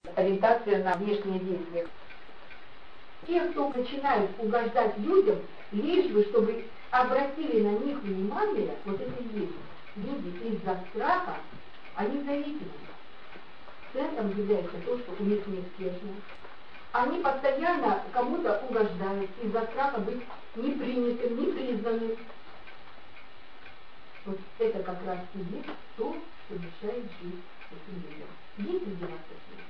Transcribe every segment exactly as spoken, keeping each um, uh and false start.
Ориентация на внешние действия. Те, кто начинают угождать людям, лишь бы, чтобы обратили на них внимание, вот это и есть. Люди из-за страха, они зависимы. Центром является то, что у них неуспешно. Они постоянно кому-то угождают из-за страха быть не принятым, не признанным. Вот это как раз и есть то, что мешает жить этим людям. Есть среди нас такие.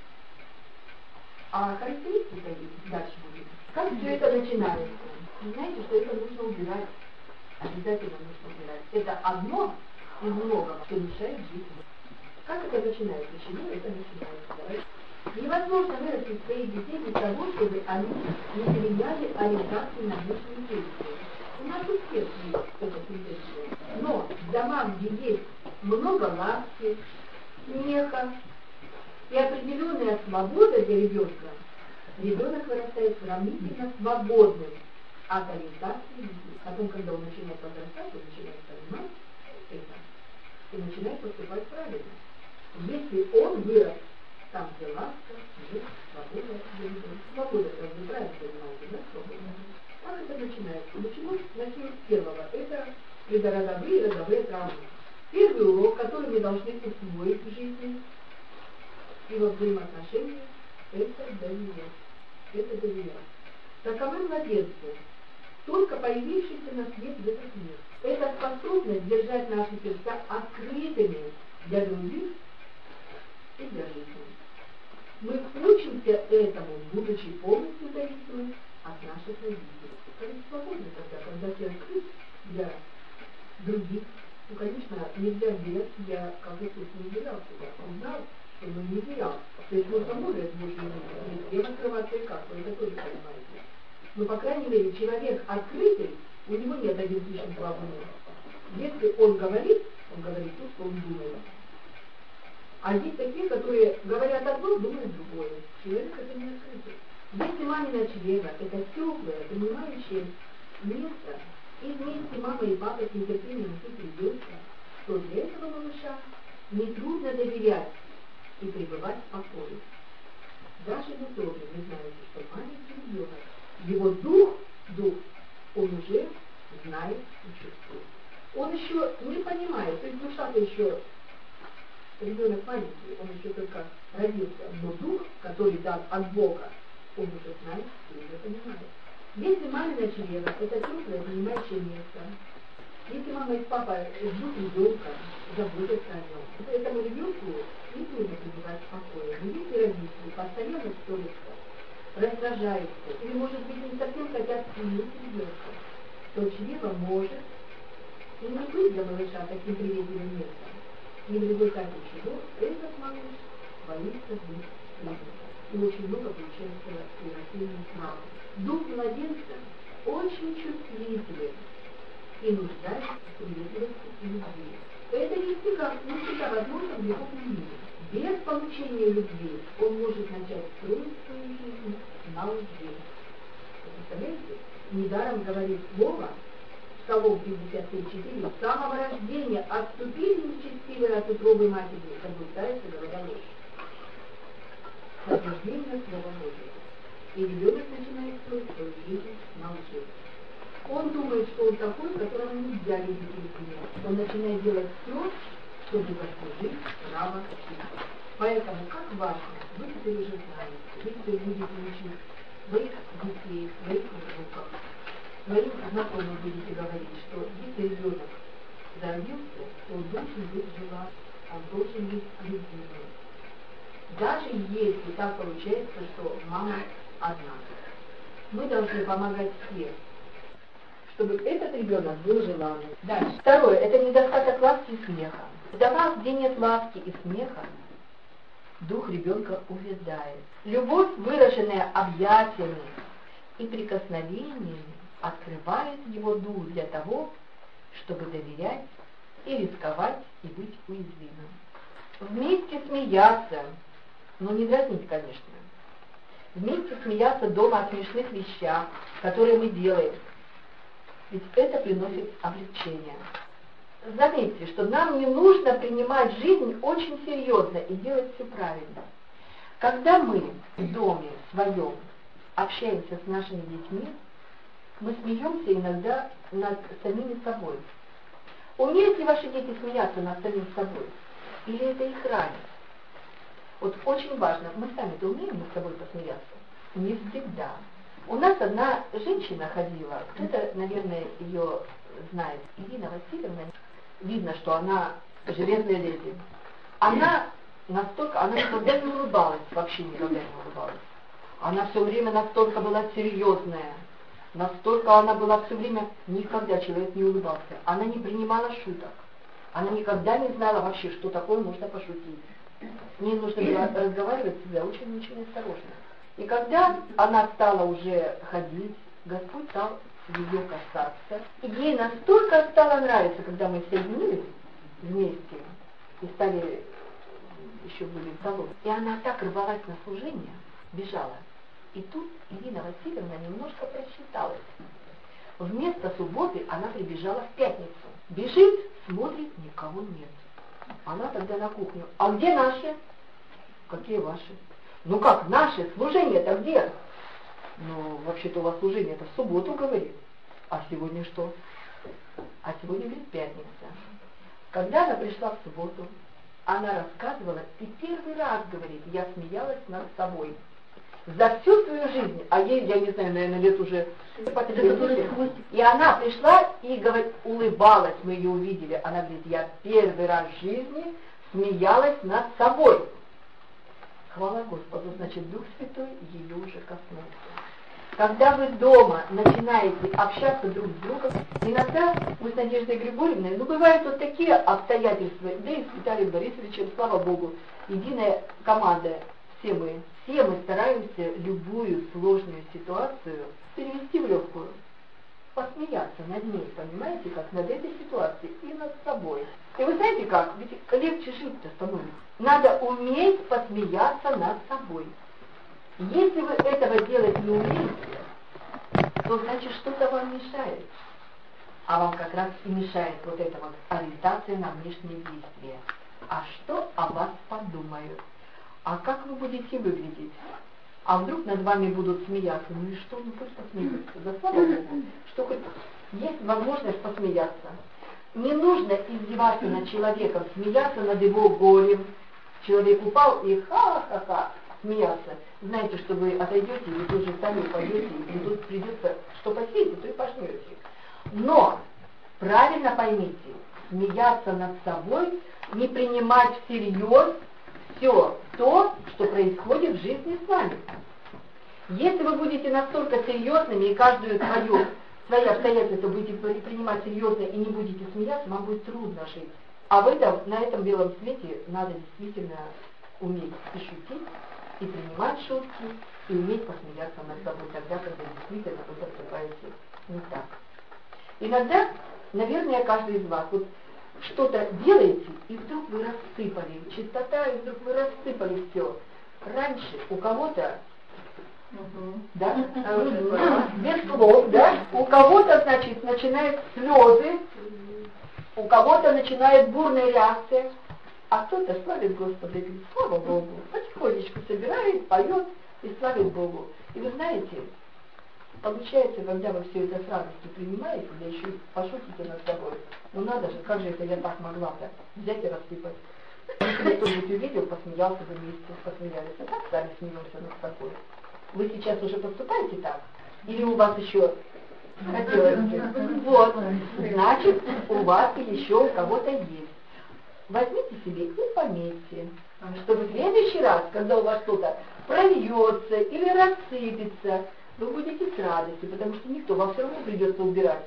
А характеристика есть, дальше будет. Как все это начинается? Вы знаете, что это нужно убирать. Обязательно нужно убирать. Это одно из многого, что мешает жить. Как это начинается? Почему это начинается? Давайте. Невозможно вырастить своих детей без того, чтобы они не поменяли ориентацию на внешние действия. У нас у всех есть эта тенденция. Но в домах, где есть много ласки, смеха и определенная свобода для ребенка, ребенок вырастает сравнительно свободным от ориентации людей. Потом, когда он начинает подрастать, он начинает понимать это и начинает поступать правильно. Если он вырос там, где ласка, смех, свобода для ребенка. Свобода, как вы правильно понимаете, да, свобода? Как это начинается? Начнем начнем с первого. Это предородовые и родовые травмы. Первый урок, который мы должны усвоить в жизни и во взаимоотношениях, это доверять. Это доверять. Таковы младенцы, только появившиеся на свет в этот мир. Это способность держать наши сердца открытыми для других и для жизни. Мы учимся этому, будучи полностью зависимы от наших родителей. Они свободны тогда, когда ты открыт для других. Ну, конечно, нельзя делать, я как Иисус не делал себя. Он знал, что он не делал. То есть нужно море от Божьей любви. Не всем открываться и как, вы это тоже понимаете. Но, по крайней мере, человек открытый, у него нет один слишком слабый. Если он говорит, он говорит то, что он думает. А есть такие, которые говорят одно, думают другое. Человек это не открытый. Если мамина чрево, это теплое, принимающее место, и вместе мама и папа с нетерпением несут ребенка, то для этого малыша нетрудно доверять и пребывать в покое. Даже в утробе вы знаете, что маленький ребенок, его дух, дух, он уже знает и чувствует. Он еще не понимает, то есть душа-то еще, ребенок маленький, он еще только родился, но дух, который дан от Бога, он уже знает и уже понимает. Если мамина чрево, это теплое, принимающее место. Если мама и папа ждут ребенка, заботятся о нем, то этому ребенку не трудно пребывать в покое. Но если родители постоянно ссорятся, раздражаются, или, может быть, не совсем хотят принять ребенка, то чрево может и не быть для малыша таким приветливым местом. И в результате чего этот малыш боится быть ребенком. И очень много получается превращения славы. Дух младенца очень чувствителен и нуждается в приветливости и любви. Это не всегда, не всегда возможно в его мире. Без получения любви он может начать строить свою жизнь на лжи. Вы представляете? Недаром говорит Слово, Псалом пятьдесят семь четыре, с самого рождения отступили нечестивые от утробы матери, заблуждаются, говоря ложь. Подтверждение Слова Божьего. И ребенок начинает строить свою жизнь на лжи. Он думает, что он такой, которого нельзя любить или принять. Он начинает делать все, чтобы заслужить право жизни. Поэтому, как важно, вы теперь уже знаете, вы теперь будете учить своих детей, своих внуков, своим знакомым будете говорить, что если ребенок родился, то он должен быть жива, он должен быть любимым. Даже если так получается, что мама одна. Мы должны помогать всем, чтобы этот ребенок был желанным. Дальше. Второе, это недостаток ласки и смеха. В домах, где нет ласки и смеха, дух ребенка увядает. Любовь, выраженная объятиями и прикосновениями, открывает его дух для того, чтобы доверять и рисковать и быть уязвимым. Вместе смеяться, но не дразнить, конечно. Вместе смеяться дома о смешных вещах, которые мы делаем. Ведь это приносит облегчение. Заметьте, что нам не нужно принимать жизнь очень серьезно и делать все правильно. Когда мы в доме своем общаемся с нашими детьми, мы смеемся иногда над самими собой. Умеют ли ваши дети смеяться над самим собой? Или это их ранит? Вот очень важно, мы сами-то умеем над собой посмеяться? Не всегда. У нас одна женщина ходила, кто-то, наверное, ее знает, Ирина Васильевна, видно, что она железная леди. Она настолько, она никогда не улыбалась, вообще никогда не улыбалась. Она все время настолько была серьезная, настолько она была все время, никогда человек не улыбался. Она не принимала шуток. Она никогда не знала вообще, что такое можно пошутить. С ней нужно было разговаривать всегда очень-очень осторожно. И когда она стала уже ходить, Господь стал ее касаться. И ей настолько стало нравиться, когда мы соединились вместе и стали, еще были в салоне. И она так рвалась на служение, бежала. И тут Ирина Васильевна немножко просчиталась. Вместо субботы она прибежала в пятницу. Бежит, смотрит, никого нет. Она тогда на кухню. А где наши? Какие ваши? Ну как, наши? Служение-то где? Ну, вообще-то у вас служение-то в субботу, говорит. А сегодня что? А сегодня, говорит, пятница. Когда она пришла в субботу, она рассказывала, и первый раз, говорит, я смеялась над собой. За всю свою жизнь, а ей, я не знаю, наверное, лет уже... И она пришла и, говорит, улыбалась, мы ее увидели. Она говорит, я первый раз в жизни смеялась над собой. Хвала Господу, значит, Дух Святой ее уже коснулся. Когда вы дома начинаете общаться друг с другом, иногда мы с Надеждой Григорьевной, ну, бывают вот такие обстоятельства, да и с Виталием Борисовичем, слава Богу, единая команда, все мы, все мы стараемся любую сложную ситуацию перевести в легкую, посмеяться над ней, понимаете, как над этой ситуацией и над собой. И вы знаете как, ведь легче жить-то становится. Надо уметь посмеяться над собой. Если вы этого делать не умеете, то значит что-то вам мешает. А вам как раз и мешает вот эта вот ориентация на внешние действия. А что о вас подумают? А как вы будете выглядеть? А вдруг над вами будут смеяться? Ну и что, ну пусть посмеются. Да слава Богу, что хоть есть возможность посмеяться. Не нужно издеваться над человеком, смеяться над его горем. Человек упал и ха-ха-ха, смеяться. Знаете, что вы отойдете, и вы тоже сами пойдете, и тут придется, что посеете, то и пожнете. Но, правильно поймите, смеяться над собой, не принимать всерьез все то, что происходит в жизни с вами. Если вы будете настолько серьезными и каждую свою, свои обстоятельства будете принимать серьезно и не будете смеяться, вам будет трудно жить. А в этом, на этом белом свете надо действительно уметь и шутить, и принимать шутки, и уметь посмеяться над собой тогда, когда действительно вы поступаете не так. Иногда, наверное, каждый из вас вот что-то делаете, и вдруг вы рассыпали, чистота, и вдруг вы рассыпали все. Раньше у кого-то, угу. да, без слов, да, у кого-то, значит, начинают слезы, у кого-то начинает бурная реакция, а кто-то славит Господа и говорит, слава Богу, потихонечку собирает, поет и славит Богу. И вы знаете, получается, когда вы все это с радостью принимаете, да еще и пошутите над собой, ну надо же, как же это я так могла-то взять и рассыпать. Если кто-нибудь увидел, посмеялся бы вместе, посмеялись, а так сами смеемся над собой. Вы сейчас уже поступаете так? Или у вас еще хотелось бы? Вот, значит, у вас еще у кого-то есть. Возьмите себе и пометьте, чтобы в следующий раз, когда у вас что-то прольется или рассыпется, вы будете с радостью, потому что никто, вам все равно придется убирать.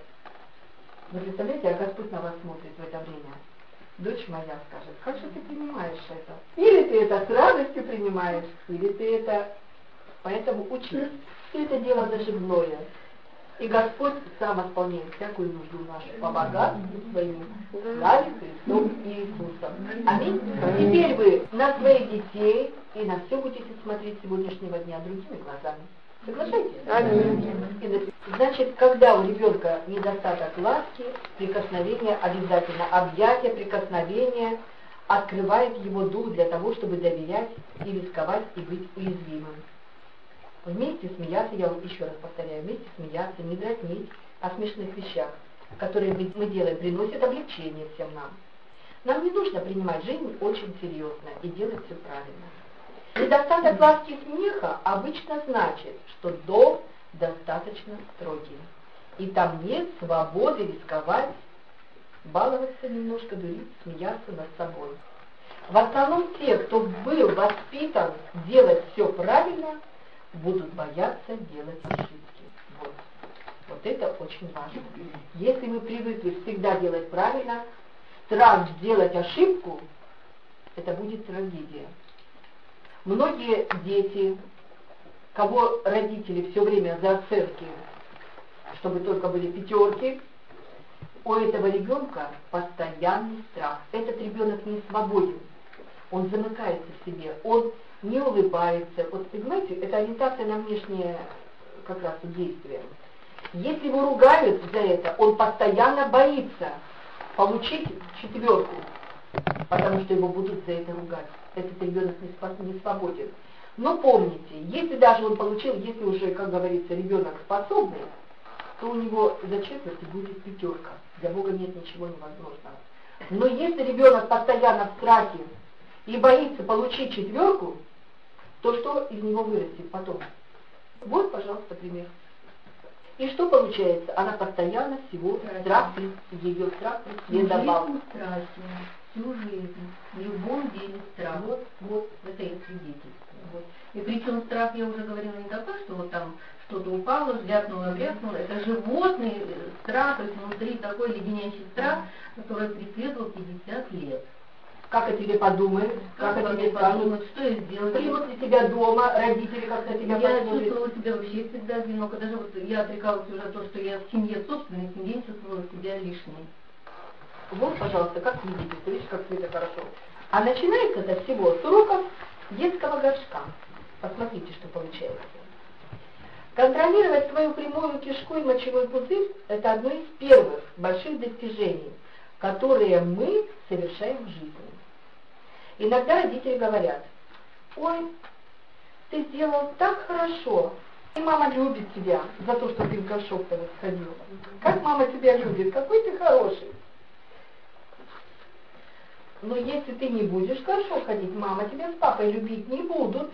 Вы представляете, а Господь на вас смотрит в это время. Дочь моя скажет, как же ты принимаешь это? Или ты это с радостью принимаешь, или ты это... Поэтому учись. Все это дело заживное. И Господь сам исполняет всякую нужду нашу по богатству своему, славе Христом и Иисусом. Аминь. Теперь вы на своих детей и на все будете смотреть сегодняшнего дня другими глазами. Соглашайтесь? Аминь. Значит, когда у ребенка недостаток ласки, прикосновения обязательно, объятия, прикосновения, открывает его дух для того, чтобы доверять и рисковать и быть уязвимым. Вместе смеяться, я вот еще раз повторяю, вместе смеяться, не дразнить о смешных вещах, которые мы делаем, приносят облегчение всем нам. Нам не нужно принимать жизнь очень серьезно и делать все правильно. Недостаток ласки и смеха обычно значит, что дом достаточно строгий, и там нет свободы рисковать, баловаться немножко, дурить, смеяться над собой. В основном те, кто был воспитан делать все правильно, будут бояться делать ошибки. Вот. Вот это очень важно. Если мы привыкли всегда делать правильно, страх сделать ошибку, это будет трагедия. Многие дети, кого родители все время за оценки, чтобы только были пятерки, у этого ребенка постоянный страх. Этот ребенок не свободен, он замыкается в себе, он не улыбается. Вот понимаете, это ориентация на внешнее как раз действие. Если его ругают за это, он постоянно боится получить четверку, потому что его будут за это ругать. Этот ребенок не свободен. Но помните, если даже он получил, если уже, как говорится, ребенок способный, то у него за четверть будет пятерка. Для Бога нет ничего невозможного. Но если ребенок постоянно в страхе и боится получить четверку, то что из него вырастет потом? Вот, пожалуйста, пример. И что получается? Она постоянно всего страх, ее страх преследовал. Жизнь страхи, всю жизнь, в любом деле страх. Вот, вот, это и свидетельство. Вот. И причем страх, я уже говорила, не такой, что вот там что-то упало, звякнуло, брякнуло. Это животный страх, то есть внутри такой леденящий страх, который преследовал пятьдесят лет. Как о тебе подумают, как, как о тебе скажут, что я сделала. Примут ли тебя дома, родители как-то тебя Я посмотрят. чувствовала себя вообще всегда одиноко. Даже вот я отрекалась уже от того, что я в семье, в собственной семье, не чувствовала себя лишней. Вот, пожалуйста, как видите, видишь, как все это хорошо. А начинается это всего с уроков детского горшка. Посмотрите, что получается. Контролировать свою прямую кишку и мочевой пузырь – это одно из первых больших достижений, которые мы совершаем в жизни. Иногда родители говорят: ой, ты сделал так хорошо, и мама любит тебя за то, что ты в горшок-то вот сходила. Как мама тебя любит, какой ты хороший. Но если ты не будешь в горшок ходить, мама тебя с папой любить не будут.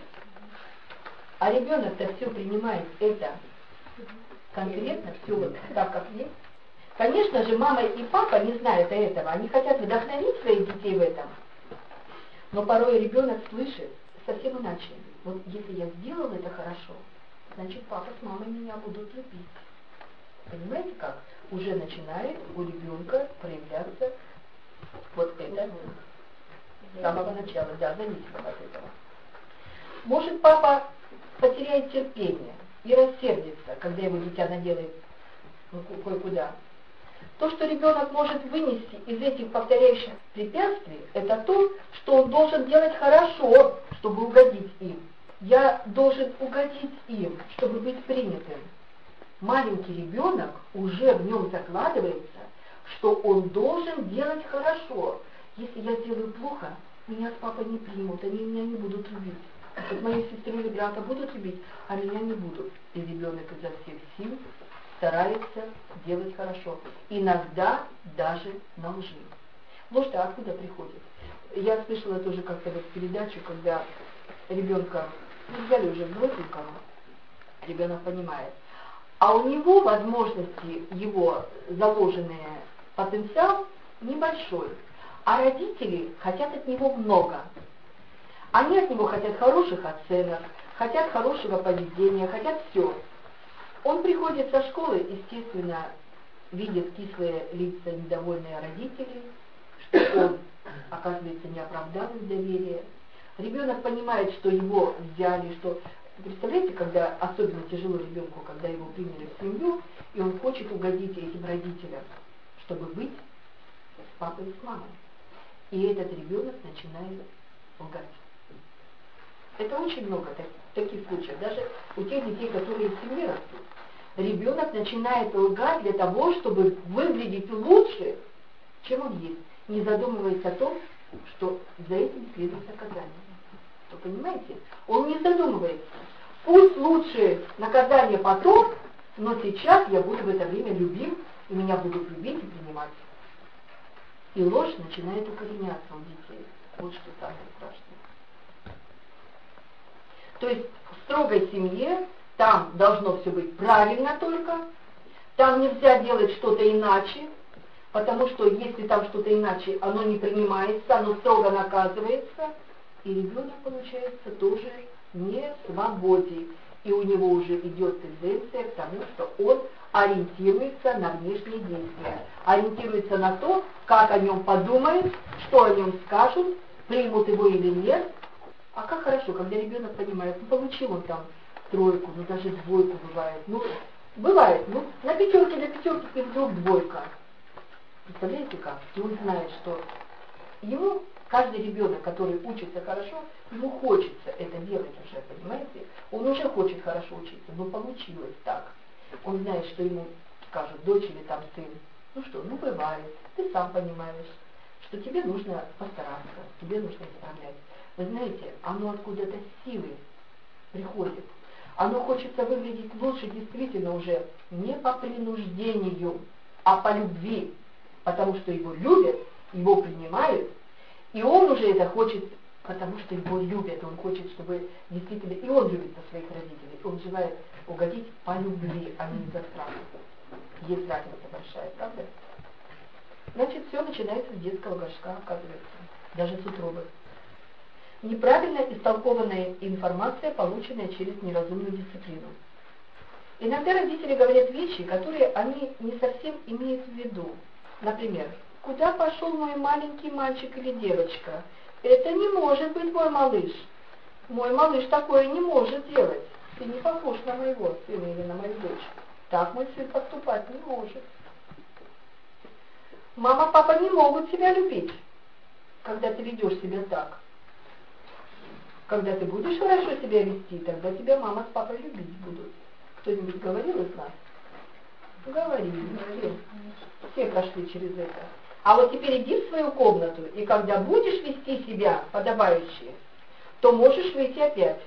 А ребенок-то все принимает это конкретно, все вот так, как есть. Конечно же, мама и папа не знают этого, они хотят вдохновить своих детей в этом. Но порой ребенок слышит совсем иначе. Вот если я сделал это хорошо, значит папа с мамой меня будут любить. Понимаете как? Уже начинает у ребенка проявляться вот это с самого начала, да, зависимо от этого. Может, папа потеряет терпение и рассердится, когда его дитя наделает ну, кое-куда. То, что ребенок может вынести из этих повторяющих препятствий, это то, что он должен делать хорошо, чтобы угодить им. Я должен угодить им, чтобы быть принятым. Маленький ребенок, уже в нем закладывается, что он должен делать хорошо. Если я сделаю плохо, меня с папой не примут, они меня не будут любить. Вот мою сестру или брата будут любить, а меня не будут. И ребенок изо всех сил старается делать хорошо. Иногда даже на лжи. Ложь-то откуда приходит? Я слышала тоже как-то вот передачу, когда ребенка ну, взяли уже взрослого, ребенок понимает. А у него возможности, его заложенный потенциал небольшой. А родители хотят от него много. Они от него хотят хороших оценок, хотят хорошего поведения, хотят все. Он приходит со школы, естественно, видит кислые лица недовольные родителей, что он, оказывается, не оправдал их доверие. Ребенок понимает, что его взяли, что... Представляете, когда особенно тяжело ребенку, когда его приняли в семью, и он хочет угодить этим родителям, чтобы быть с папой и с мамой. И этот ребенок начинает лгать. Это очень много так, таких случаев. Даже у тех детей, которые в семье растут. Ребенок начинает лгать для того, чтобы выглядеть лучше, чем он есть, не задумываясь о том, что за этим следует наказание. Вы понимаете? Он не задумывается. Пусть лучше наказание потом, но сейчас я буду в это время любим, и меня будут любить и принимать. И ложь начинает укореняться у детей. Вот что самое страшное. То есть в строгой семье там должно все быть правильно только, там нельзя делать что-то иначе, потому что если там что-то иначе, оно не принимается, оно строго наказывается, и ребенок получается тоже не в свободе. И у него уже идет тенденция к тому, что он ориентируется на внешние действия, ориентируется на то, как о нем подумают, что о нем скажут, примут его или нет. А как хорошо, когда ребенок понимает, ну получил он там тройку, ну даже двойку бывает, ну бывает, ну на пятерке, на пятерке и вдруг двойка. Представляете как? И он знает, что ему, каждый ребенок, который учится хорошо, ему хочется это делать уже, понимаете? Он уже хочет хорошо учиться, но получилось так. Он знает, что ему скажут, дочь или там сын, ну что, ну бывает, ты сам понимаешь, что тебе нужно постараться, тебе нужно исправлять. Вы знаете, оно откуда-то с силы приходит. Оно хочется выглядеть лучше действительно уже не по принуждению, а по любви, потому что его любят, его принимают, и он уже это хочет, потому что его любят, он хочет, чтобы действительно, и он любит своих родителей, он желает угодить по любви, а не за страх. Есть разница большая, правда? Значит, все начинается с детского горшка, оказывается, даже с утробы. Неправильно истолкованная информация, полученная через неразумную дисциплину. Иногда родители говорят вещи, которые они не совсем имеют в виду. Например, куда пошел мой маленький мальчик или девочка? Это не может быть мой малыш. Мой малыш такое не может делать. Ты не похож на моего сына или на мою дочь. Так мой сын поступать не может. Мама, папа не могут тебя любить, когда ты ведешь себя так. Когда ты будешь хорошо себя вести, тогда тебя мама с папой любить будут. Кто-нибудь говорил из нас? Говорили. Все. Все прошли через это. А вот теперь иди в свою комнату, и когда будешь вести себя подобающе, то можешь выйти опять.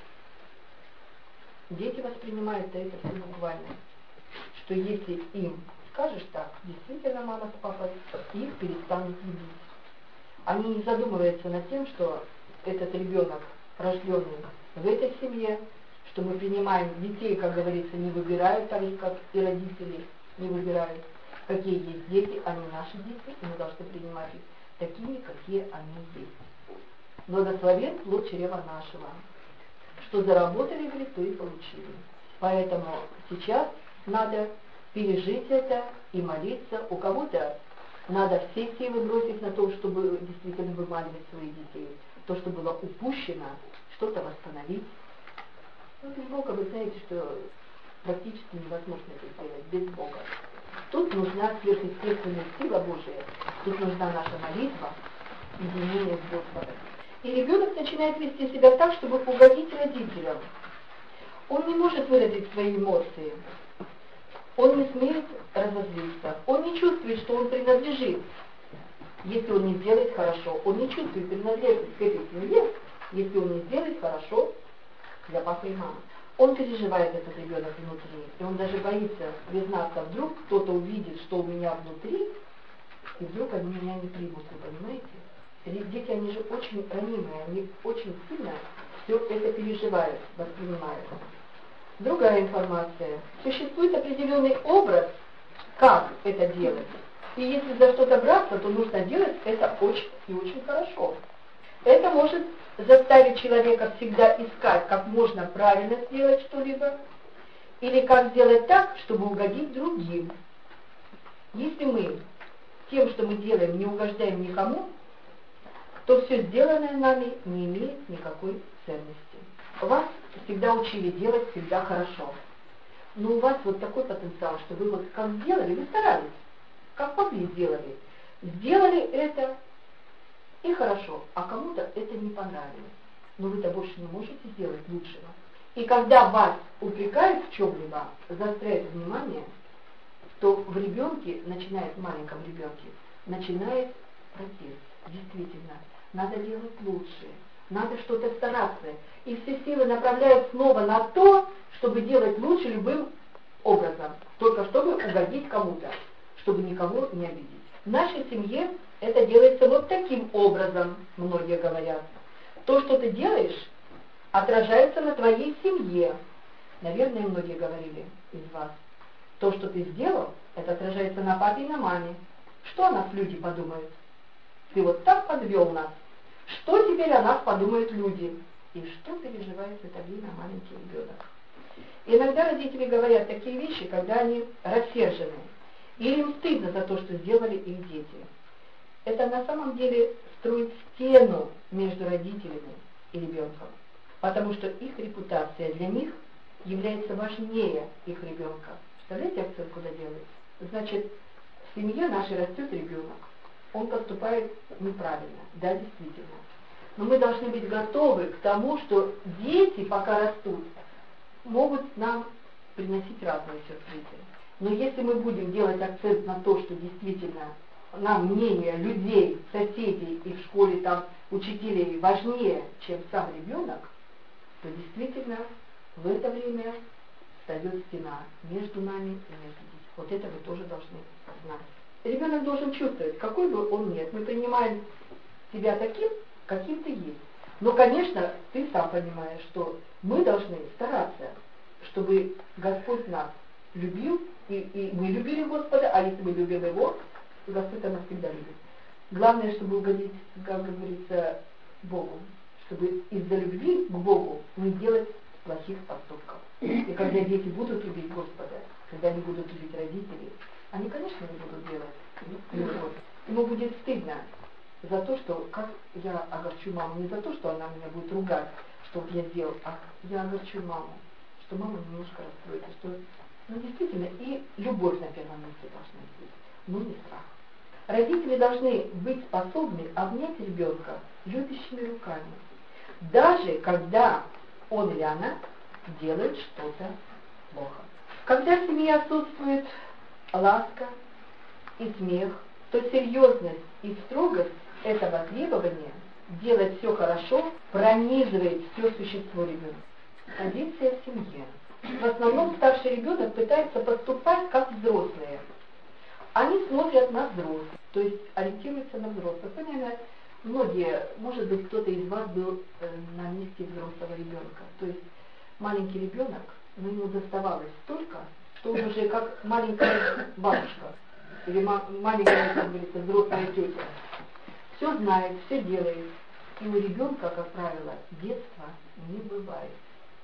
Дети воспринимают это все буквально. Что если им скажешь так, действительно мама с папой их перестанут любить. Они не задумываются над тем, что этот ребенок, рожденный в этой семье, что мы принимаем детей, как говорится, не выбирают, так же, как и родители не выбирают. Какие есть дети, они наши дети, и мы должны принимать их такими, какие они есть. Благословен плод чрева нашего. Что заработали, говорит, то и получили. Поэтому сейчас надо пережить это и молиться. У кого-то надо все силы бросить на то, чтобы действительно вымаливать своих детей. То, что было упущено, что-то восстановить. Ну, без Бога вы знаете, что практически невозможно это сделать, без Бога. Тут нужна сверхъестественная сила Божия, тут нужна наша молитва, единение с Господом. И ребенок начинает вести себя так, чтобы угодить родителям. Он не может выразить свои эмоции. Он не смеет разозлиться. Он не чувствует, что он принадлежит. Если он не сделает хорошо, он не чувствует принадлежность к этой семье, если он не сделает хорошо для папы и мамы. Он переживает, этот ребенок, внутри, и он даже боится признаться, вдруг кто-то увидит, что у меня внутри, и вдруг они меня не примут, вы понимаете? Дети, они же очень ранимые, они очень сильно все это переживают, воспринимают. Другая информация. Существует определенный образ, как это делать. И если за что-то браться, то нужно делать это очень и очень хорошо. Это может заставить человека всегда искать, как можно правильно сделать что-либо, или как сделать так, чтобы угодить другим. Если мы тем, что мы делаем, не угождаем никому, то все сделанное нами не имеет никакой ценности. Вас всегда учили делать всегда хорошо. Но у вас вот такой потенциал, что вы вот как сделали, вы старались, как могли сделали. Сделали это и хорошо, а кому-то это не понравилось. Но вы-то больше не можете сделать лучшего. И когда вас упрекают в чем-либо, заостряют внимание, то в ребенке, начинает в маленьком ребенке, начинает протест. Действительно, надо делать лучше, надо что-то стараться. И все силы направляют снова на то, чтобы делать лучше любым образом, только чтобы угодить кому-то, чтобы никого не обидеть. В нашей семье это делается вот таким образом, многие говорят. То, что ты делаешь, отражается на твоей семье. Наверное, многие говорили из вас. То, что ты сделал, это отражается на папе и на маме. Что о нас люди подумают? Ты вот так подвел нас. Что теперь о нас подумают люди? И что переживает в это время маленький ребенок? Иногда родители говорят такие вещи, когда они рассержены, или им стыдно за то, что сделали их дети. Это на самом деле строит стену между родителями и ребенком, потому что их репутация для них является важнее их ребенка. Представляете, акцент куда делается? Значит, в семье нашей растет ребенок, он поступает неправильно, да, действительно. Но мы должны быть готовы к тому, что дети, пока растут, могут нам приносить разные сюрпризы. Но если мы будем делать акцент на то, что действительно нам мнение людей, соседей и в школе там учителей важнее, чем сам ребенок, то действительно в это время встает стена между нами и между детьми. Вот это вы тоже должны знать. Ребенок должен чувствовать, какой бы он ни был. Мы принимаем себя таким, каким ты есть. Но, конечно, ты сам понимаешь, что мы должны стараться, чтобы Господь нас любил, и, и мы любили Господа, а если мы любим Его, то Господь нас всегда любит. Главное, чтобы угодить, как говорится, Богу, чтобы из-за любви к Богу не делать плохих поступков. И когда дети будут любить Господа, когда они будут любить родителей, они, конечно, не будут делать любовь. Ему будет стыдно за то, что как я огорчу маму, не за то, что она меня будет ругать, что вот я сделал, а я огорчу маму, что мама немножко расстроится, что, ну, действительно, и любовь на первом месте должна быть, но не страх. Родители должны быть способны обнять ребенка любящими руками, даже когда он или она делает что-то плохо. Когда в семье отсутствует ласка и смех, то серьезность и строгость этого требования делать все хорошо пронизывает все существо ребенка. Позиция в семье. В основном старший ребенок пытается поступать как взрослые. Они смотрят на взрослых, то есть ориентируются на взрослых. Наверное, многие, может быть, кто-то из вас был э, на месте взрослого ребенка. То есть маленький ребенок, но ему доставалось столько, что он уже как маленькая бабушка, или ма- маленькая, как говорится, взрослая тетя. Все знает, все делает. И у ребенка, как правило, детства не бывает.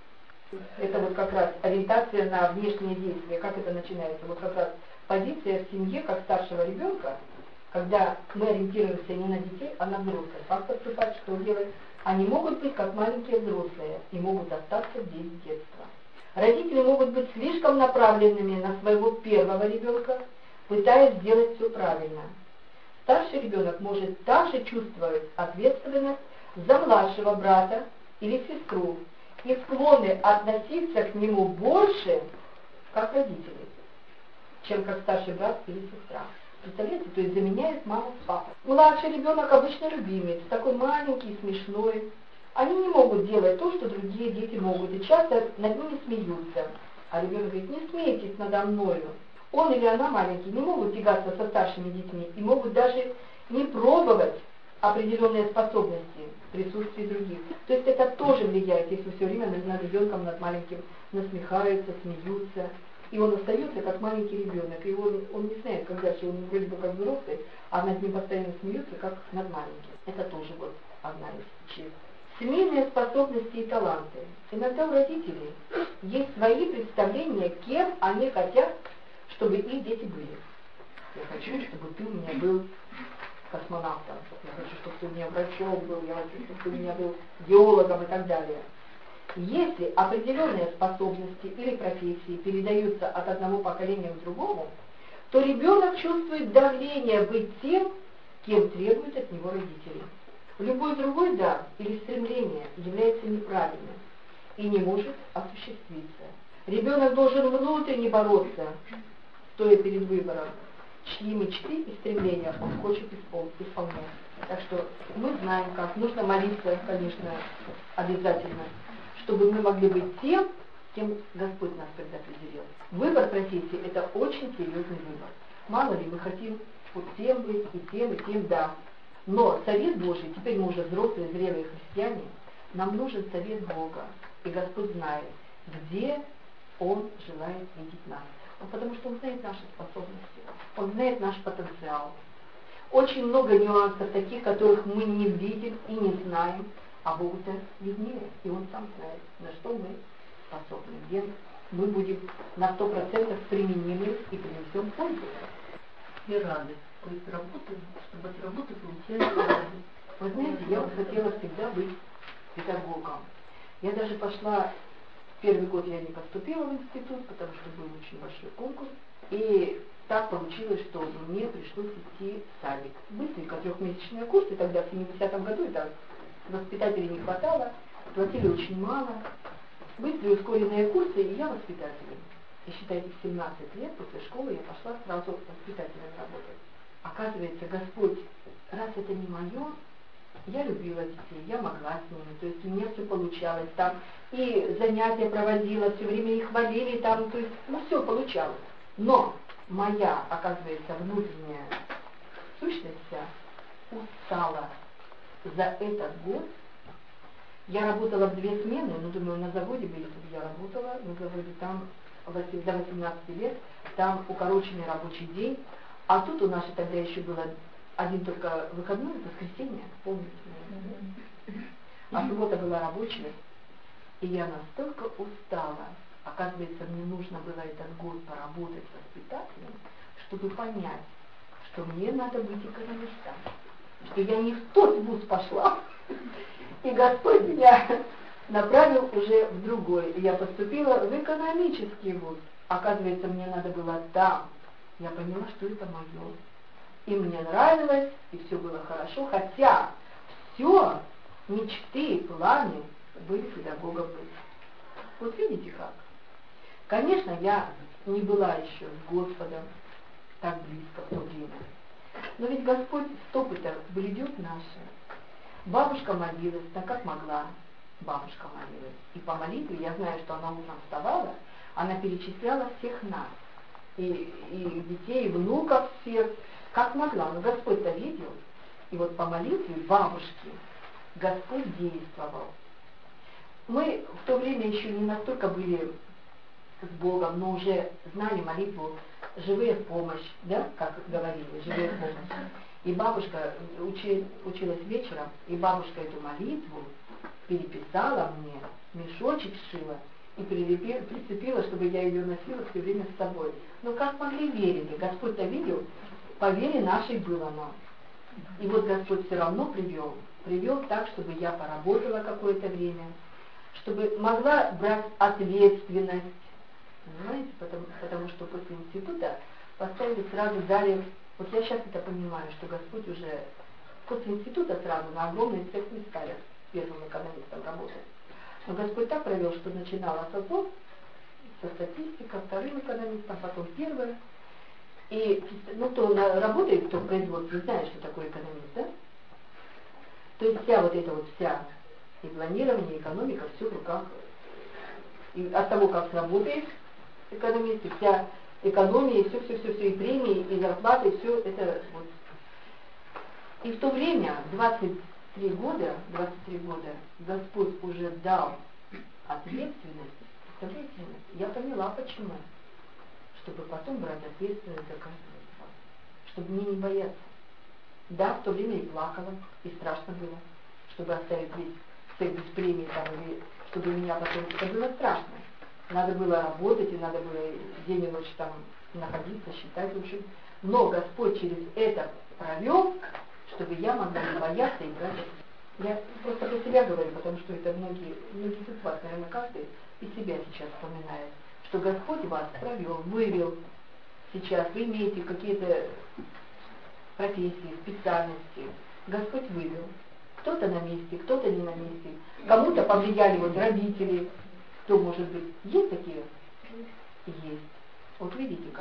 Это вот как раз ориентация на внешние действия. Как это начинается? Вот как раз позиция в семье, как старшего ребенка, когда мы ориентируемся не на детей, а на взрослых. Как поступать, что делать? Они могут быть как маленькие взрослые и могут остаться здесь с детства. Родители могут быть слишком направленными на своего первого ребенка, пытаясь сделать все правильно. Старший ребенок может также чувствовать ответственность за младшего брата или сестру и склонны относиться к нему больше, как родители, чем как старший брат или сестра. Представляете, то есть заменяет маму с папой. Младший ребенок обычно любимец, такой маленький, смешной. Они не могут делать то, что другие дети могут, и часто над ними смеются. А ребенок говорит: не смейтесь надо мною. Он или она маленький не могут тягаться со старшими детьми и могут даже не пробовать определенные способности в присутствии других. То есть это тоже влияет, если все время над ребенком, над маленьким насмехаются, смеются. И он остается как маленький ребенок, и он, он не знает, когда же он вроде бы как взрослый, а над ним постоянно смеются, как над маленьким. Это тоже вот одна из причин. Семейные способности и таланты. Иногда у родителей есть свои представления, кем они хотят, чтобы их дети были. Я хочу, чтобы ты у меня был космонавтом, я хочу, чтобы ты у меня врачом был, я хочу, чтобы ты у меня был геологом и так далее. Если определенные способности или профессии передаются от одного поколения к другому, то ребенок чувствует давление быть тем, кем требуют от него родители. Любой другой дар или стремление является неправильным и не может осуществиться. Ребенок должен внутренне бороться, стоя перед выбором, чьи мечты и стремления Он хочет испол- исполнять. Так что мы знаем, как нужно молиться, конечно, обязательно, чтобы мы могли быть тем, кем Господь нас предопределил. Выбор профессии – это очень серьезный выбор. Мало ли, мы хотим вот тем быть, и тем, и тем, да. Но совет Божий, теперь мы уже взрослые, зрелые христиане, нам нужен совет Бога. И Господь знает, где Он желает видеть нас. Ну, потому что Он знает наши способности, Он знает наш потенциал. Очень много нюансов таких, которых мы не видим и не знаем, а Богу-то виднее, и Он сам знает, на что мы способны, где мы будем на сто процентов применимы и принесем пользу. И радость. То есть работы, чтобы от работы получали радость. Вы знаете, я вот хотела всегда быть педагогом. Я даже пошла, первый год я не поступила в институт, потому что был очень большой конкурс, и так получилось, что мне пришлось идти в садик. Быстренько трехмесячные курсы, тогда в семидесятом году это воспитателей не хватало, платили очень мало. Быстрые ускоренные курсы, и я воспитателем. И считайте, в семнадцать лет после школы я пошла сразу воспитателем работать. Оказывается, Господь, раз это не мое, я любила детей, я могла с ними, то есть у меня все получалось, там и занятия проводила, все время их хвалили, там, то есть, ну, все получалось. Но моя, оказывается, внутренняя сущность вся устала за этот год. Я работала в две смены, ну, думаю, на заводе были, чтобы я работала, на заводе там до восемнадцати лет, там укороченный рабочий день, а тут у нас тогда еще было один только выходной, воскресенье, помните? А суббота была рабочая, и я настолько устала. Оказывается, мне нужно было этот год поработать воспитателем, чтобы понять, что мне надо быть экономистом, что я не в тот вуз пошла, и Господь меня направил уже в другой. И я поступила в экономический вуз. Оказывается, мне надо было там. Я поняла, что это мое. И мне нравилось, и все было хорошо, хотя все, мечты, планы были педагогом быть. Вот видите как? Конечно, я не была еще с Господом так близко в то время. Но ведь Господь стоп-то блюдет наши. Бабушка молилась, так как могла. Бабушка молилась. И по молитве, я знаю, что она утром вставала, она перечисляла всех нас. И, и детей, и внуков всех, как могла. Но Господь-то видел. И вот по молитве бабушки Господь действовал. Мы в то время еще не настолько были с Богом, но уже знали молитву «Живые в помощь», да, как говорили, «Живые в помощь». И бабушка учи, училась вечером, и бабушка эту молитву переписала мне, мешочек сшила и прилепила, прицепила, чтобы я ее носила все время с собой. Ну как могли верили? Господь-то видел, по вере нашей было нам. И вот Господь все равно привел, привел так, чтобы я поработала какое-то время, чтобы могла брать ответственность. Понимаете, потому, потому что после института поставили сразу, дали, вот я сейчас это понимаю, что Господь уже после института сразу на огромный цех не ставит первым экономистом работать. Но Господь так провел, что начинала с АЗОВ, со статистикой, вторым экономистом, потом первым. И, ну, кто работает, кто в производстве, знает, что такое экономист, да? То есть вся вот эта вот вся и планирование, и экономика, все в руках. И от того, как сработает экономист, и вся экономия, и все-все-все, и премии, и зарплаты, и все это вот. И в то время, двадцать три года, двадцать три года, Господь уже дал ответственность, ответственность. Я поняла, почему. Чтобы потом брать ответственность за каждого. Чтобы мне не бояться. Да, в то время и плакала, и страшно было, чтобы оставить весь цех без премии, там, или чтобы меня потом... Это было страшно. Надо было работать, и надо было день и ночь там находиться, считать, в общем. Но Господь через это провел, чтобы я могла не бояться и брать. Я просто про себя говорю, потому что это многие, многие из вас, наверное, каждый из себя сейчас вспоминает, что Господь вас провел, вывел сейчас, вы имеете какие-то профессии, специальности. Господь вывел. Кто-то на месте, кто-то не на месте. Кому-то повлияли вот родители. Кто может быть? Есть такие? Есть. Вот видите как.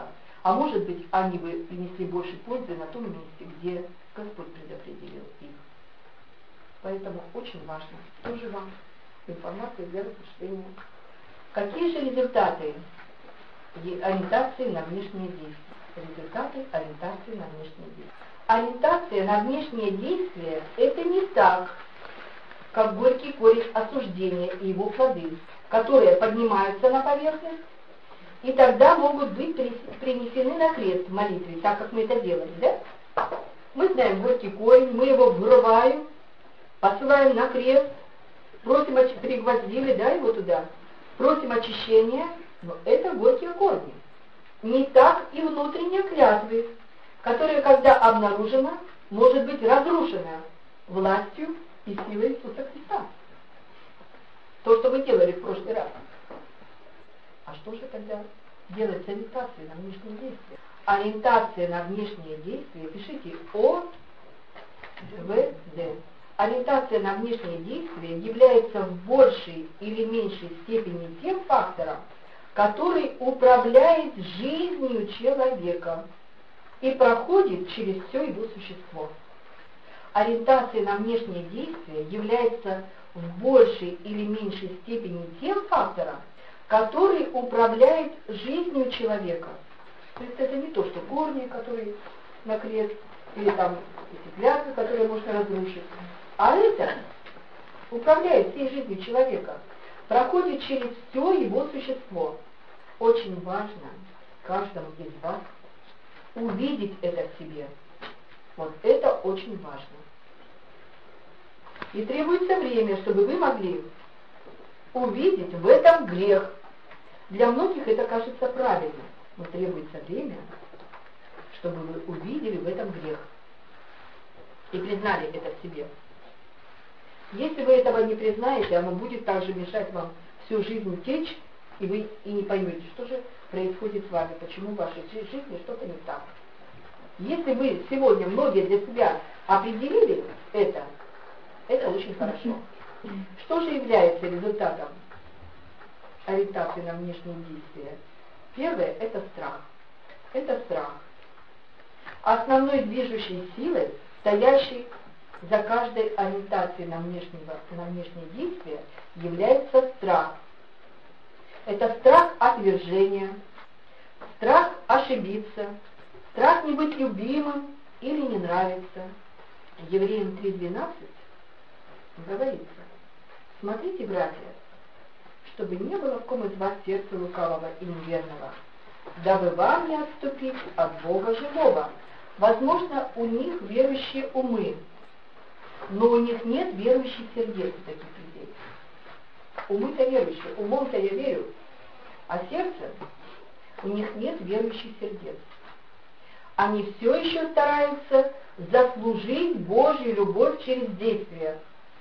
А может быть, они бы принесли больше пользы на том месте, где Господь предопределил их. Поэтому очень важно, тоже вам информация для размышления. Какие же результаты ориентации на внешние действия? Результаты ориентации на внешние действия. Ориентация на внешние действия – это не так, как горький корень осуждения и его плоды, которые поднимаются на поверхность, и тогда могут быть принесены на крест в молитве, так как мы это делали, да? Мы знаем горький корень, мы его вырываем, посылаем на крест, просим, пригвоздили, да, его туда, просим очищения, но это горькие корни. Не так и внутренние клятвы, которая, когда обнаружена, может быть разрушена властью и силой Иисуса Христа. То, что вы делали в прошлый раз. А что же тогда делать с ориентацией на внешние действия? Ориентация на внешние действия, пишите О В Д. Ориентация на внешние действия является в большей или меньшей степени тем фактором, который управляет жизнью человека и проходит через все его существо. Ориентация на внешние действия является в большей или меньшей степени тем фактором, который управляет жизнью человека. То есть это не то, что корни, которые на крест, или там эти клятвы, которые можно разрушить, а это управляет всей жизнью человека, проходит через все его существо. Очень важно каждому из вас увидеть это в себе. Вот это очень важно. И требуется время, чтобы вы могли увидеть в этом грех. Для многих это кажется правильно, но требуется время, чтобы вы увидели в этом грех и признали это в себе. Если вы этого не признаете, оно будет также мешать вам всю жизнь течь, и вы и не поймете, что же происходит с вами, почему в вашей жизни что-то не так. Если вы сегодня многие для себя определили это, это очень хорошо. Что же является результатом ориентации на внешние действия? Первое – это страх. Это страх. Основной движущей силой, стоящей за каждой ориентацией на, внешнего, на внешние действия, является страх. Это страх отвержения, страх ошибиться, страх не быть любимым или не нравиться. Евреям три двенадцать говорится: смотрите, братья, чтобы не было в ком из вас сердца лукавого и неверного, дабы вам не отступить от Бога живого. Возможно, у них верующие умы, но у них нет верующих сердец у таких людей. Умы-то верующие, умом-то я верю, а сердце у них нет верующих сердец. Они все еще стараются заслужить Божью любовь через действия,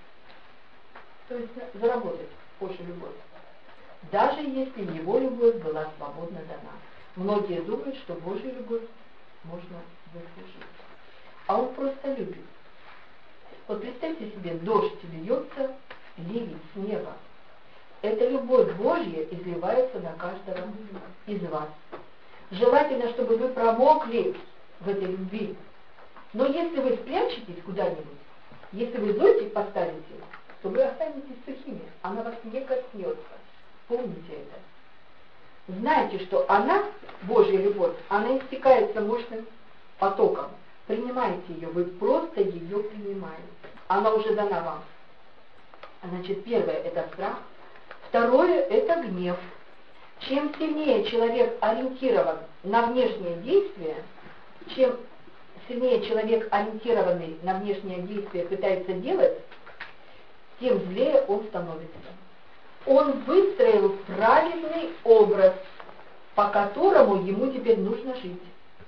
то есть заработать Божью любовь, даже если Его любовь была свободно дана. Многие думают, что Божью любовь можно заслужить, а Он просто любит. Вот представьте себе, дождь льется, ливень с неба. Эта любовь Божья изливается на каждого из вас. Желательно, чтобы вы промокли в этой любви. Но если вы спрячетесь куда-нибудь, если вы зонтик поставите, то вы останетесь сухими, она вас не коснется. Помните это. Знайте, что она, Божья любовь, она истекается мощным потоком. Принимайте ее, вы просто ее принимаете. Она уже дана вам. Значит, первое – это страх. Второе – это гнев. Чем сильнее человек ориентирован на внешние действия, чем сильнее человек, ориентированный на внешние действия, пытается делать, тем злее он становится. Он выстроил правильный образ, по которому ему теперь нужно жить.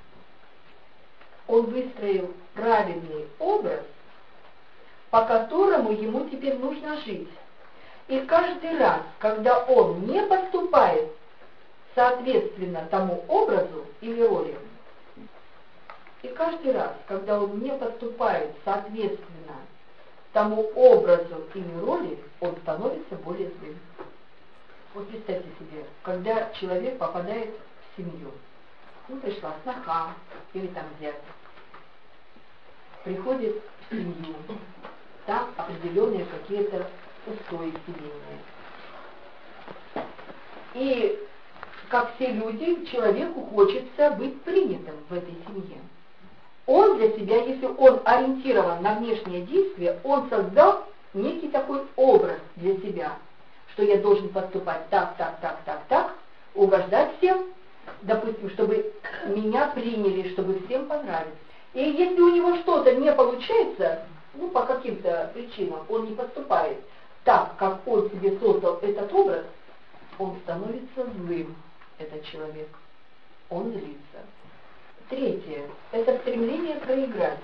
Он выстроил правильный образ, по которому ему теперь нужно жить. И каждый раз, когда он не поступает соответственно тому образу или роли, и каждый раз, когда он не поступает соответственно тому образу или роли, он становится более злым. Вот представьте себе, когда человек попадает в семью, Ну, пришла сноха или там зять. Приходит в семью, там определенные какие-то устои семейные. И, как все люди, человеку хочется быть принятым в этой семье. Он для себя, если он ориентирован на внешнее действие, он создал некий такой образ для себя, что я должен поступать так, так, так, так, так, угождать всем, допустим, чтобы меня приняли, чтобы всем понравилось. И если у него что-то не получается, ну, по каким-то причинам он не поступает так, как он себе создал этот образ, он становится злым, этот человек. Он злится. Третье – это стремление проиграть.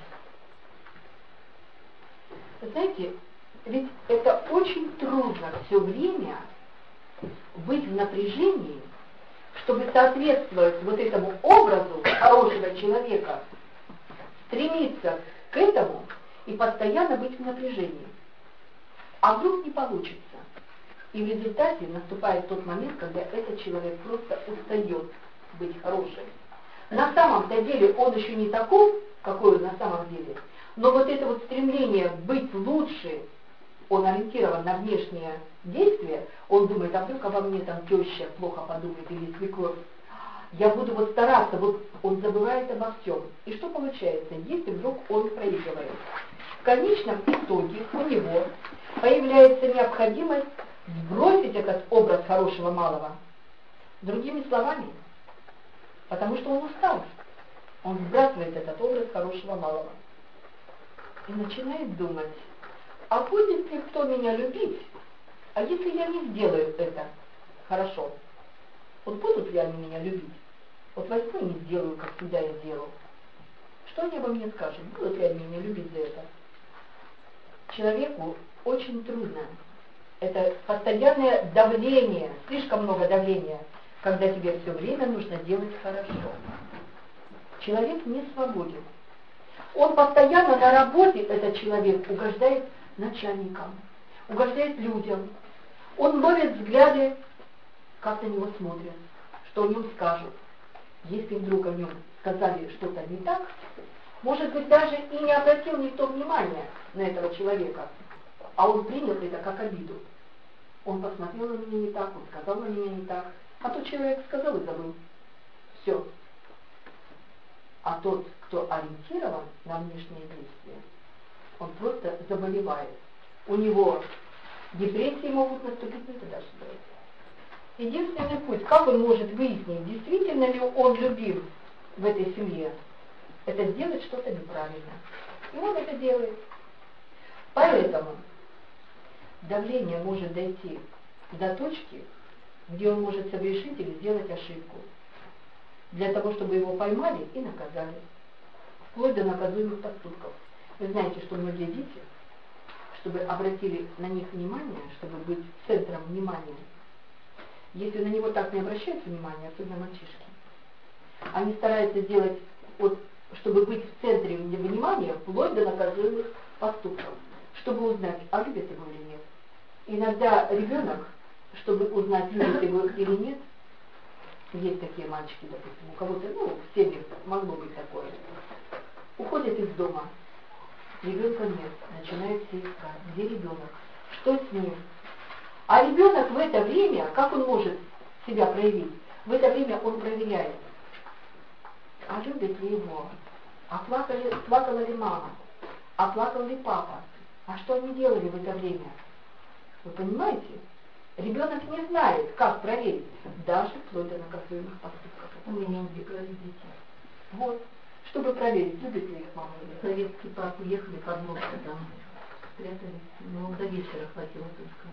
Знаете, ведь это очень трудно все время быть в напряжении, чтобы соответствовать вот этому образу хорошего человека, стремиться к этому и постоянно быть в напряжении. А вдруг не получится. И в результате наступает тот момент, когда этот человек просто устает быть хорошим. На самом-то деле он еще не такой, какой он на самом деле, но вот это вот стремление быть лучше, он ориентирован на внешнее действие, он думает, а вдруг обо мне там теща плохо подумает или свекровь. Я буду вот стараться, вот он забывает обо всем. И что получается, если вдруг он проигрывает? В конечном итоге у него появляется необходимость сбросить этот образ хорошего малого. Другими словами, потому что он устал, он сбрасывает этот образ хорошего малого. И начинает думать, а будет ли кто меня любить, а если я не сделаю это хорошо? Вот будут ли они меня любить? Вот возьму и не сделаю, как всегда я делал. Что они обо мне скажут? Будут ли они меня любить за это? Человеку очень трудно. Это постоянное давление, слишком много давления, когда тебе все время нужно делать хорошо. Человек не свободен. Он постоянно на работе, этот человек, угождает начальникам, угождает людям. Он ловит взгляды, как на него смотрят, что о нем скажут. Если вдруг о нем сказали что-то не так, может быть, даже и не обратил никто внимания на этого человека, а он принял это как обиду. Он посмотрел на меня не так, он сказал на меня не так, а тот человек сказал и забыл. Все. А тот, кто ориентирован на внешние действия, он просто заболевает. У него депрессии могут наступить, но это дальше говорить. Единственный путь, как он может выяснить, действительно ли он любим в этой семье, это сделать что-то неправильно. И он это делает. Поэтому давление может дойти до точки, где он может совершить или сделать ошибку, для того, чтобы его поймали и наказали, вплоть до наказуемых поступков. Вы знаете, что многие дети, чтобы обратили на них внимание, чтобы быть центром внимания, если на него так не обращают внимания, особенно мальчишки, они стараются сделать, вот, чтобы быть в центре внимания, вплоть до наказуемых поступков, чтобы узнать, а любят его или нет. Иногда ребенок, чтобы узнать, любит его или нет, есть такие мальчики, допустим, у кого-то, ну, в семьях могло быть такое, уходят из дома, ребенка нет, начинают все искать, где ребенок, что с ним. А ребенок в это время, как он может себя проявить? В это время он проверяет, а любит ли его, а плакали, плакала ли мама, а плакал ли папа, а что они делали в это время? Вы понимаете? Ребенок не знает, как проверить, даже вплоть до наказуемых поступков. У меня убегали дети. Вот, чтобы проверить, любит ли их мама или нет. Советский парк уехали под мостом, там спрятались, но до вечера хватило только.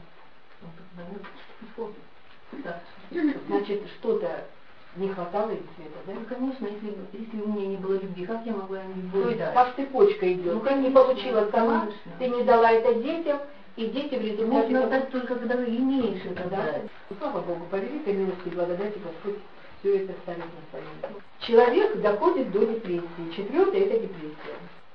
Да. Значит, что-то не хватало им света, да? Ну, конечно, если, если у меня не было любви, как я могла им любовь То есть, дать? как цепочка идет. Ну, ты не конечно, получила сама, конечно. ты не дала это детям, и дети в результате... Можно дать только, когда вы имеешь это Да? дать. Слава Богу, по великой милости и благодати Господь все это ставит на свои места. Человек доходит до депрессии. Четвертое – это депрессия.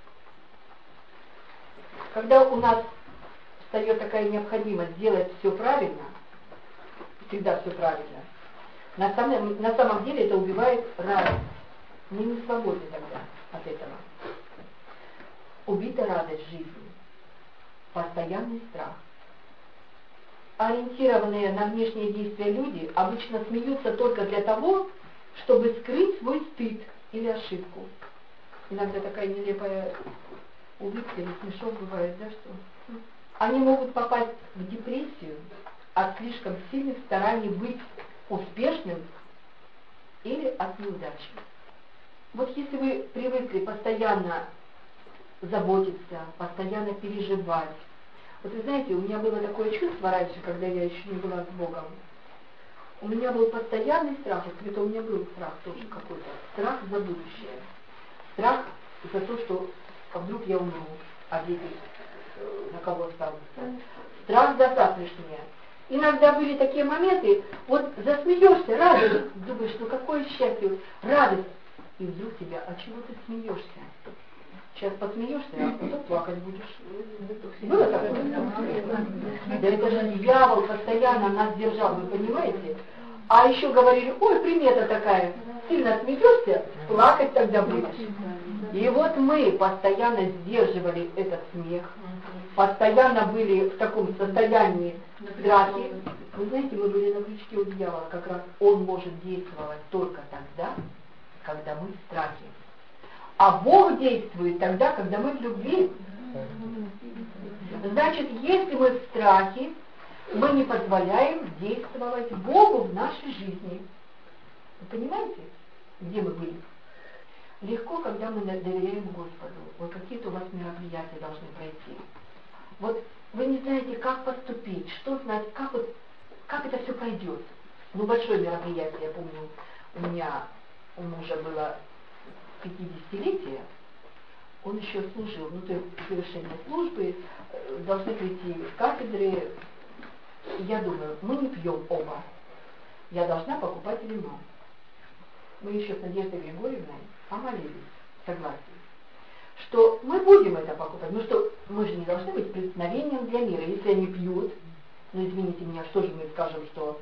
Когда у нас встает такая необходимость делать все правильно, всегда все правильно, на самом, на самом деле это убивает радость. Мы не свободны тогда от этого. Убита радость жизни, постоянный страх. Ориентированные на внешние действия люди обычно смеются только для того, чтобы скрыть свой стыд или ошибку. Иногда такая нелепая улыбка или смешок бывает, да, что они могут попасть в депрессию от слишком сильных стараний быть успешным или от неудачи. Вот если вы привыкли постоянно заботиться, постоянно переживать. Вот вы знаете, у меня было такое чувство раньше, когда я еще не была с Богом. У меня был постоянный страх, это у меня был страх тоже какой-то, страх за будущее. Страх за то, что а вдруг я умру, а дети на кого останутся. Страх за завтрашнее. Иногда были такие моменты, вот засмеешься, радость, думаешь, ну какое счастье, радость. И вдруг тебя, а чего ты смеешься? Сейчас посмеешься, а потом плакать будешь. Было такое? Да это же дьявол постоянно нас держал, вы понимаете? А еще говорили, ой, примета такая, сильно смеешься, плакать тогда будешь. И вот мы постоянно сдерживали этот смех, постоянно были в таком состоянии страхи. Вы знаете, мы были на крючке у дьявола, как раз он может действовать только тогда, когда мы в страхе. А Бог действует тогда, когда мы в любви. Значит, если мы в страхе, мы не позволяем действовать Богу в нашей жизни. Вы понимаете, где мы были? Легко, когда мы доверяем Господу. Вот какие-то у вас мероприятия должны пройти. Вот вы не знаете, как поступить, что знать, как, вот, как это все пройдет. Ну, большое мероприятие, я помню, у меня у мужа было пятидесятилетие, он еще служил, ну, то есть завершение службы, должны прийти с кафедры. Я думаю, мы не пьем оба, я должна покупать вино. Мы еще с Надеждой Григорьевной помолились, согласие, что мы будем это покупать, ну что, мы же не должны быть преткновением для мира. Если они пьют, ну извините меня, что же мы скажем, что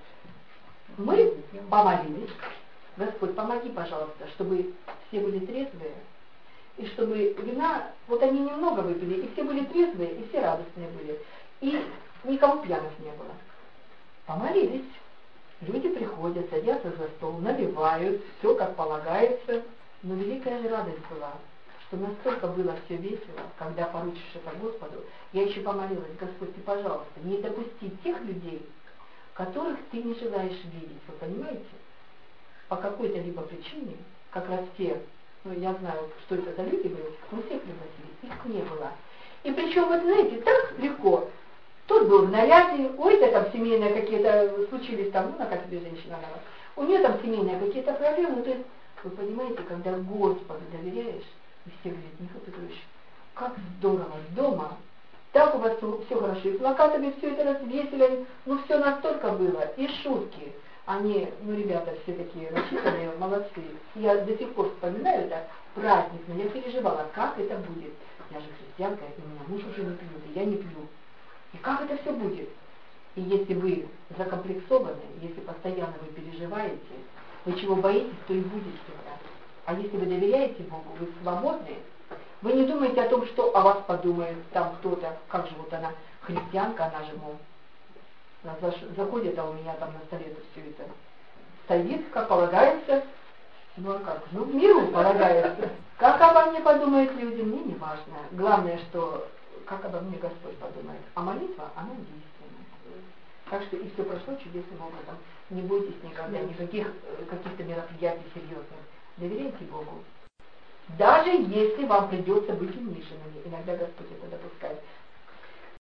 мы помолились, Господь, помоги, пожалуйста, чтобы все были трезвые, и чтобы вина, вот они немного выпили, и все были трезвые, и все радостные были, и никого пьяных не было. Помолились, люди приходят, садятся за стол, наливают, все как полагается, но великая же радость была, что настолько было все весело, когда поручишь это Господу. Я еще помолилась, Господь, ты, пожалуйста, не допусти тех людей, которых ты не желаешь видеть, вы понимаете? По какой-то либо причине, как раз те, ну я знаю, что это за люди были, мы всех пригласили, их не было. И причем, вот знаете, так легко, тот был в наряде, у этой там семейные какие-то случились там, ну на кафедре женщина была, у нее там семейные какие-то проблемы, ну то есть, вы понимаете, когда Господу доверяешь, и все говорят, Михаил Петрович, как здорово дома, так у вас все хорошо, и плакатами все это развесили, ну все настолько было, и шутки. Они, ну, ребята все такие рассчитанные, молодцы. Я до сих пор вспоминаю это празднично, я переживала, как это будет. Я же христианка, у меня муж уже не пьет, и я не пью. И как это все будет? И если вы закомплексованы, если постоянно вы переживаете, вы чего боитесь, то и будет всегда. А если вы доверяете Богу, вы свободны, вы не думаете о том, что о вас подумает там кто-то, как же вот она, христианка, она же, мол, заходит, а у меня там на столе все это стоит, как полагается. Ну а как? Ну в миру полагается. Как обо мне подумают люди, мне не важно. Главное, что как обо мне Господь подумает. А молитва, она действенная. Так что и все прошло чудесным образом. Не бойтесь никогда никаких каких-то мероприятий серьезных. Доверяйте Богу. Даже если вам придется быть униженными. Иногда Господь это допускает.